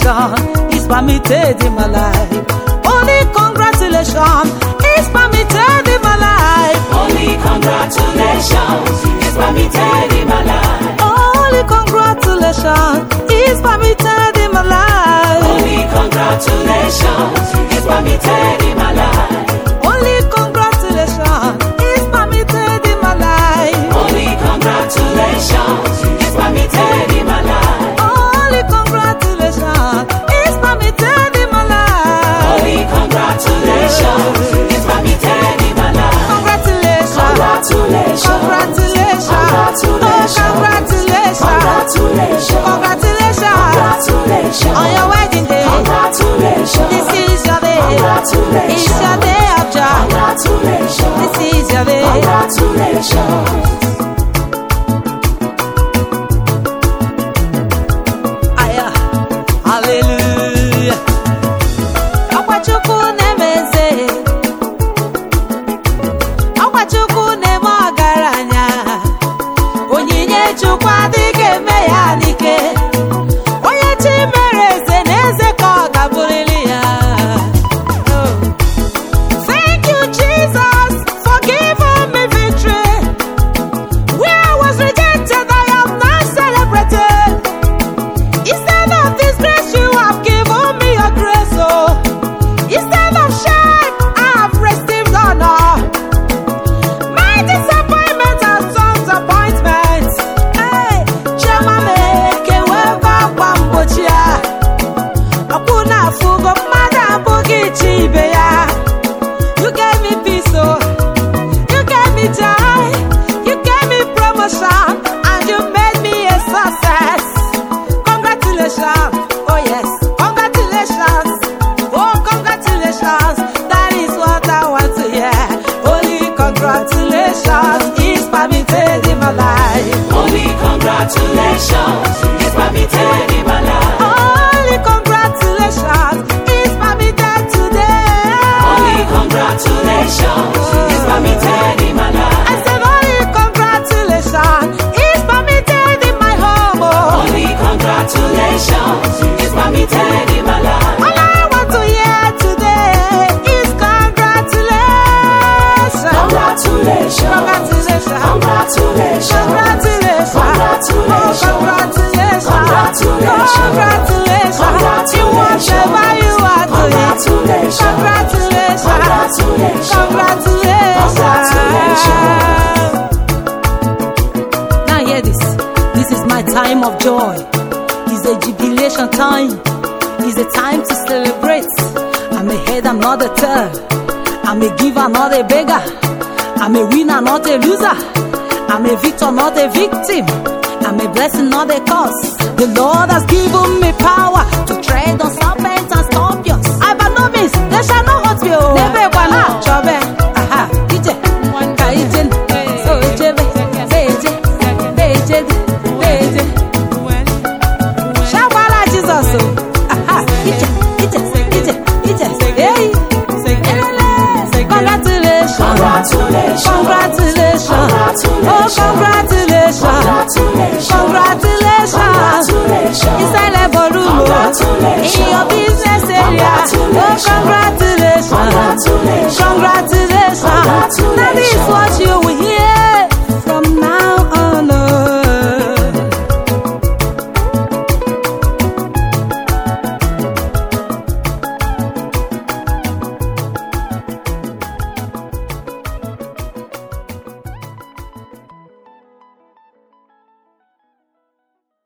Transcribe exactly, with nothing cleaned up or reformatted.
congratulations is permitted in my life. Only congratulations is permitted in my life. Only congratulations is permitted in my life. Only congratulations is permitted in my life. Only congratulations is permitted in my life. Only congratulations is permitted in my life. Only congratulations is permitted in my life. Only congratulations is permitted in my life. Only congratulations is permitted in my life. Congratulations. Congratulations. Congratulations. Congratulations. Oh, congratulations. Congratulations. Congratulations. Congratulations. On your wedding day. Congratulations. This is your day. Congratulations. It's your day of joy. Congratulations. This is your day. Congratulations. Aya. Hallelujah. Akwachukwu na-emeze. Akwachukwu na-eme ọgaranya. Onyinye Chukwu adịghị eme ya n'ike. Onye chi mere eze na eze ka ọ ga-abụrịrị ya. Oh. Thank you, Jesus, for giving me victory. Where I was rejected, I am now celebrated. Instead of disgrace, you have given me your grace, oh. Instead of shame, I have received honor. My disappointment has turned appointment. Hey, Chema make a web up and butcher. Akuna fugo mada bogi chibe ya. You gave me peace, oh. You gave me joy. You gave me promotion, and you made me a success. Congratulations, oh yes, congratulations, oh congratulations. That is what I want to hear. Only congratulations is permitted in my life. Only congratulations is permitted in my life. Only congratulations is permitted today. Only congratulations is permitted in my I life. said only congratulations is permitted in my home. Oh. Only congratulations is permitted in my life. All I want to hear today is congratulations. Congratulations. Congratulations. Congratulations. Congratulations. Congratulations. Oh, congratulations. Congratulations. Congratulations. In whatever you are doing. Congratulations. Congratulations. Congratulations. Congratulations. Now hear this. This is my time of joy. It's a jubilation time. It's a time to celebrate. I'm a head, I'm not a tail. I'm a giver, not a beggar. I'm a winner, not a loser. I'm a victor, not a victim. I'm a blessing, not a curse. The Lord has given me power to tread on serpents and scorpions. I by no means, they shall not hurt me. Oh, never wanna trouble. Aha, D J, Kaijin, so Jebe, Beje, Beje, Beje. Shabala Jesus, oh, aha, D J, D J, D J, D J, hey, congratulations, Congratulations.